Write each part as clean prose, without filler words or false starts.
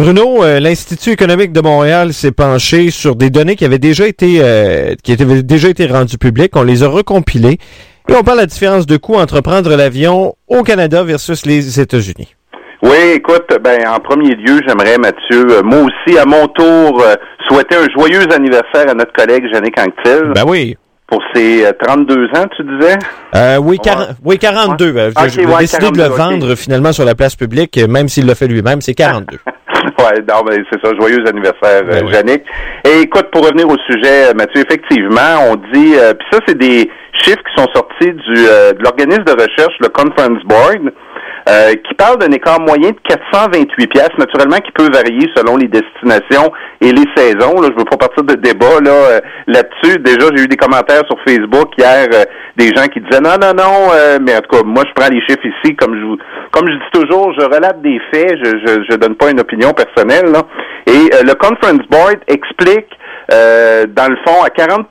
Bruno, l'Institut économique de Montréal s'est penché sur des données qui avaient déjà été rendues publiques. On les a recompilées et on parle de la différence de coût entre prendre l'avion au Canada versus les États-Unis. Oui, écoute, en premier lieu, j'aimerais, Mathieu, moi aussi, à mon tour, souhaiter un joyeux anniversaire à notre collègue Jannick Anctil. Ben oui. Pour ses 32 ans, tu disais? Oui, 42. Ouais. J'ai décidé de le vendre finalement sur la place publique, même s'il l'a fait lui-même, c'est 42. Ouais, non, mais c'est ça, joyeux anniversaire, Jannick. Et écoute, pour revenir au sujet, Mathieu, effectivement, on dit, puis ça, c'est des chiffres qui sont sortis de l'organisme de recherche, le Conference Board, qui parle d'un écart moyen de 428 piastres, naturellement, qui peut varier selon les destinations et les saisons. Là, je veux pas partir de débat là-dessus. Déjà, j'ai eu des commentaires sur Facebook hier, des gens qui disaient non, mais en tout cas, moi, je prends les chiffres ici, comme je dis toujours, je relate des faits, je donne pas une opinion personnelle. Là. Et le Conference Board explique dans le fond, à 40%,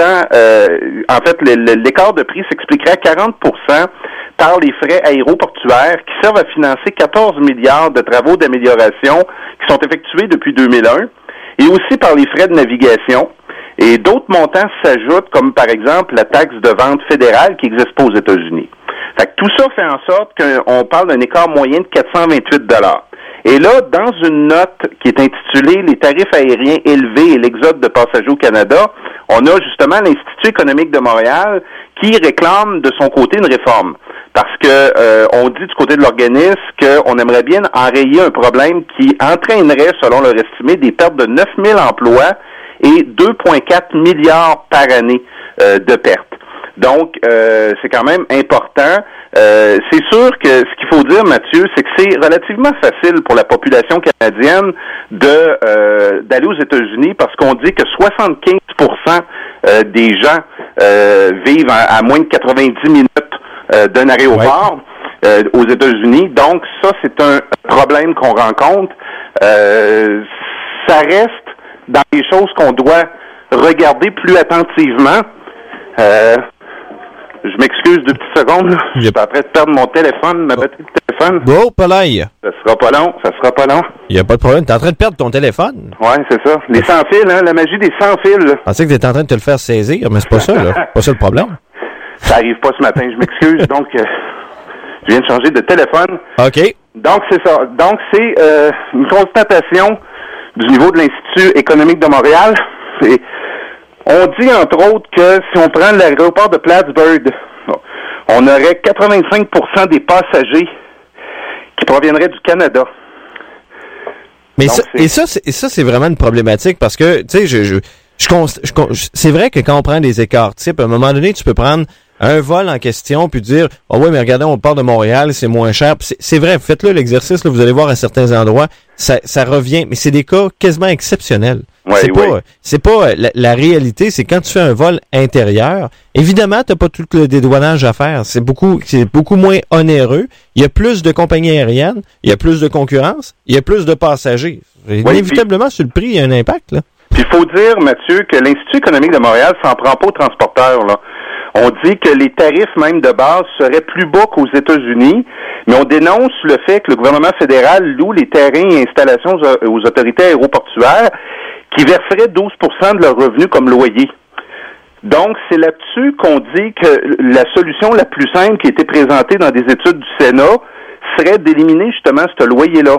en fait, l'écart de prix s'expliquerait à 40% par les frais aéroportuaires qui servent à financer 14 milliards de travaux d'amélioration qui sont effectués depuis 2001 et aussi par les frais de navigation. Et d'autres montants s'ajoutent, comme par exemple la taxe de vente fédérale qui n'existe pas aux États-Unis. Fait que tout ça fait en sorte qu'on parle d'un écart moyen de 428 $. Et là, dans une note qui est intitulée « Les tarifs aériens élevés et l'exode de passagers au Canada », on a justement l'Institut économique de Montréal qui réclame de son côté une réforme. Parce que on dit du côté de l'organisme qu'on aimerait bien enrayer un problème qui entraînerait, selon leur estimé, des pertes de 9 000 emplois et 2,4 milliards par année de pertes. Donc, c'est quand même important. C'est sûr que ce qu'il faut dire, Mathieu, c'est que c'est relativement facile pour la population canadienne d'aller aux États-Unis parce qu'on dit que 75% des gens vivent à moins de 90 minutes d'un aéroport aux États-Unis. Donc, ça, c'est un problème qu'on rencontre. Ça reste dans les choses qu'on doit regarder plus attentivement. Je m'excuse 2 petites secondes. Je suis en train de perdre mon téléphone, ma batterie de téléphone. Oh, palaille. Ça sera pas long. Il n'y a pas de problème. T'es en train de perdre ton téléphone. Ouais, c'est ça. Les sans fils, la magie des sans fils. Je pensais que t'étais en train de te le faire saisir, mais c'est pas ça, là. C'est pas ça le problème. Ça arrive pas ce matin, je m'excuse. Donc, je viens de changer de téléphone. OK. Donc, c'est ça. Donc, c'est une constatation du niveau de l'Institut économique de Montréal. On dit, entre autres, que si on prend l'aéroport de Plattsburgh, on aurait 85% des passagers qui proviendraient du Canada. Mais donc, ça, c'est vraiment une problématique parce que, tu sais, c'est vrai que quand on prend des écarts types, à un moment donné, tu peux prendre un vol en question puis dire « Oh oui, mais regardez, on part de Montréal, c'est moins cher. » C'est vrai, faites-le l'exercice, là, vous allez voir à certains endroits, ça revient, mais c'est des cas quasiment exceptionnels. Ouais, c'est pas la réalité, c'est quand tu fais un vol intérieur, évidemment, t'as pas tout le dédouanage à faire. C'est beaucoup moins onéreux. Il y a plus de compagnies aériennes, il y a plus de concurrence, il y a plus de passagers. Inévitablement, sur le prix, il y a un impact, là. Puis il faut dire, Mathieu, que l'Institut économique de Montréal s'en prend pas aux transporteurs, là. On dit que les tarifs même de base seraient plus bas qu'aux États-Unis, mais on dénonce le fait que le gouvernement fédéral loue les terrains et installations aux autorités aéroportuaires qui verseraient 12% de leurs revenus comme loyer. Donc, c'est là-dessus qu'on dit que la solution la plus simple qui a été présentée dans des études du Sénat serait d'éliminer justement ce loyer-là.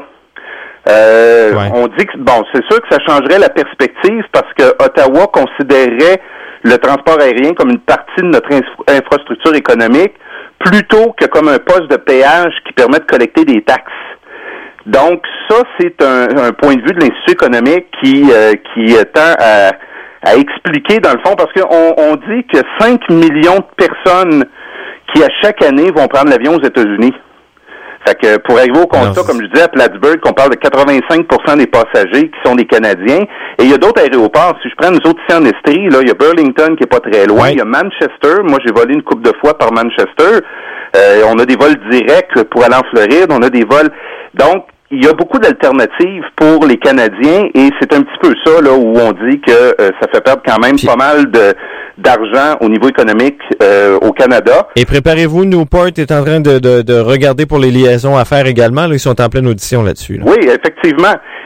On dit que, c'est sûr que ça changerait la perspective parce que Ottawa considérerait le transport aérien comme une partie de notre infrastructure économique plutôt que comme un poste de péage qui permet de collecter des taxes. Donc, ça, c'est un point de vue de l'Institut économique qui tend à expliquer, dans le fond, parce qu'on dit que 5 millions de personnes qui, à chaque année, vont prendre l'avion aux États-Unis. Fait que pour arriver au constat, comme je disais, à Plattsburgh, qu'on parle de 85% des passagers qui sont des Canadiens. Et il y a d'autres aéroports. Si je prends nous autres ici en Estrie, là, il y a Burlington qui est pas très loin. Il y a Manchester. Moi, j'ai volé une couple de fois par Manchester. On a des vols directs pour aller en Floride. On a des vols. Donc, il y a beaucoup d'alternatives pour les Canadiens et c'est un petit peu ça là où on dit que ça fait perdre quand même pas mal d'argent au niveau économique au Canada. Et préparez-vous, Newport est en train de regarder pour les liaisons à faire également. Là, ils sont en pleine audition là-dessus. Là. Oui, effectivement.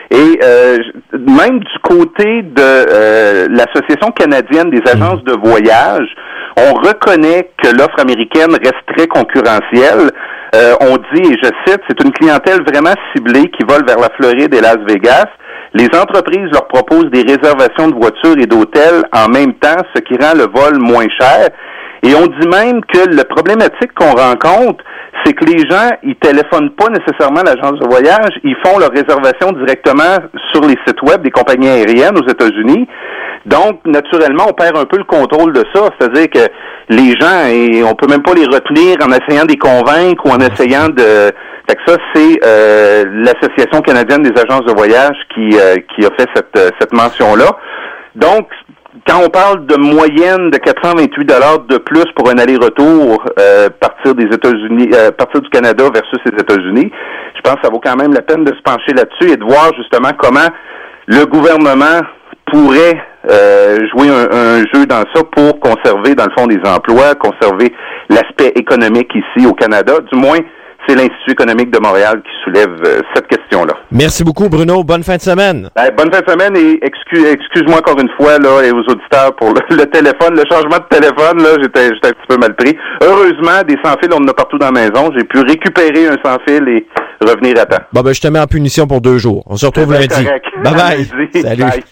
Et même du côté de l'Association canadienne des agences de voyage, on reconnaît que l'offre américaine reste très concurrentielle. On dit, et je cite, c'est une clientèle vraiment ciblée qui vole vers la Floride et Las Vegas. Les entreprises leur proposent des réservations de voitures et d'hôtels en même temps, ce qui rend le vol moins cher. Et on dit même que la problématique qu'on rencontre, c'est que les gens, ils téléphonent pas nécessairement à l'agence de voyage, ils font leur réservation directement sur les sites web des compagnies aériennes aux États-Unis. Donc, naturellement, on perd un peu le contrôle de ça. C'est-à-dire que les gens, et on peut même pas les retenir en essayant de les convaincre ou en essayant de... Fait que ça, c'est l'Association canadienne des agences de voyage qui a fait cette mention-là. Donc, quand on parle de moyenne de 428 $ de plus pour un aller-retour partir des États-Unis, partir du Canada versus les États-Unis, je pense que ça vaut quand même la peine de se pencher là-dessus et de voir justement comment le gouvernement pourrait jouer un jeu dans ça pour conserver, dans le fond, des emplois, conserver l'aspect économique ici au Canada. Du moins, c'est l'Institut économique de Montréal qui soulève cette question-là. Merci beaucoup, Bruno. Bonne fin de semaine. Bonne fin de semaine et excuse-moi encore une fois là et aux auditeurs pour le téléphone, le changement de téléphone, là, j'étais un petit peu mal pris. Heureusement, des sans-fil, on en a partout dans la maison. J'ai pu récupérer un sans-fil et revenir à temps. Bon, je te mets en punition pour 2 jours. On se retrouve lundi. Correct. Bye-bye. Salut. Bye.